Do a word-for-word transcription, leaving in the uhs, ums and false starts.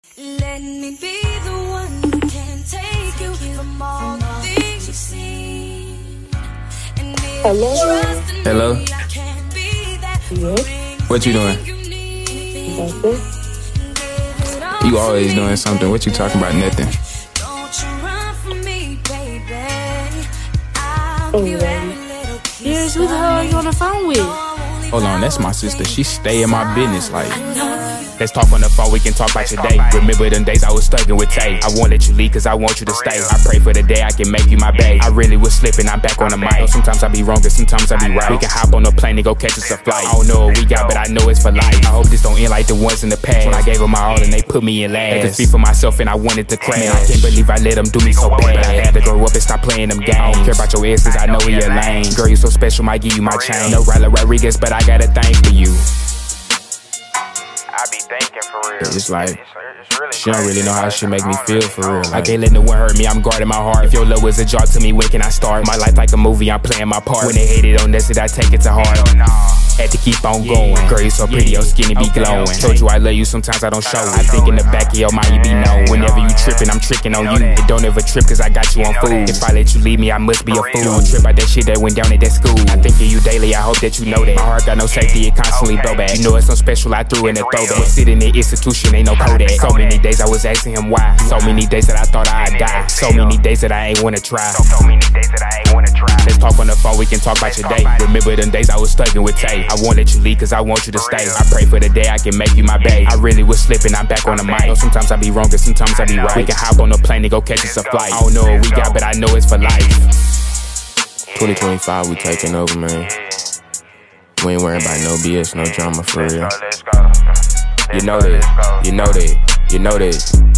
Let me be the one who can take you from all the things you've seen. And if Hello? you trust in Hello? me, I can be that Yes. What you doing? Nothing. You always doing something. What you talking about? Nothing. Don't you run from me, baby. I'll Oh, be yeah. every little piece Yes, who the hell are you on the phone with? Hold on, that's my sister. She stay in my business. Like, Let's talk on the phone, we can talk about your day. Remember them days I was thugging with Tay. I won't let you leave cause I want you to stay. I pray for the day I can make you my babe. I really was slipping, I'm back on the mic. Sometimes I be wrong and sometimes I be right. We can hop on a plane and go catch us a flight. I don't know what we got, but I know it's for life. I hope this don't end like the ones in the past. When I gave them my all and they put me in last. I could speak for myself and I wanted to crash. Man, I can't believe I let them do me so bad. But I had to grow up and stop playing them games. I don't care about your ex cause I know he a lame. Girl, you so special, might give you my chain. No Riley Rodriguez, but I got a thing for you. I be thinking for real. it's like, It's, it's really she don't really know how she make me feel for real. I Like, can't let no one hurt me, I'm guarding my heart. If your love was a jar to me, when can I start? My life like a movie, I'm playing my part. When they hated on this, did I take it to heart? hell nah. Had to keep on going. Girl, you so pretty, your skinny be glowing. Told you I love you, sometimes I don't show it. I think in the back of your mind you be known. Whenever you tripping, I'm tricking on you. It don't ever trip cause I got you on food. If I let you leave me, I must be a fool. Don't trip out that shit that went down at that school. I think of you daily, I hope that you know that. My heart got no safety, it constantly blow back. You know it's so special, I threw in a throwback. Sit in the institution, ain't no Kodak. So many days I was asking him why. So many days that I thought I'd die. So many days that I ain't wanna try. So many days that I ain't wanna try. Let's talk on the phone, we can talk about your day. Remember them days I was thugging with Tay. I won't let you leave cause I want you to stay. I pray for the day I can make you my babe. I really was slipping, I'm back on the mic. Sometimes I be wrong and sometimes I be right. We can hop on a plane and go catch us a flight. I don't know what we got, but I know it's for life. twenty twenty-five, we taking over, man. We ain't worrying about no B S, no drama for real. Let's go, let's go. You know that. You know that. You know that.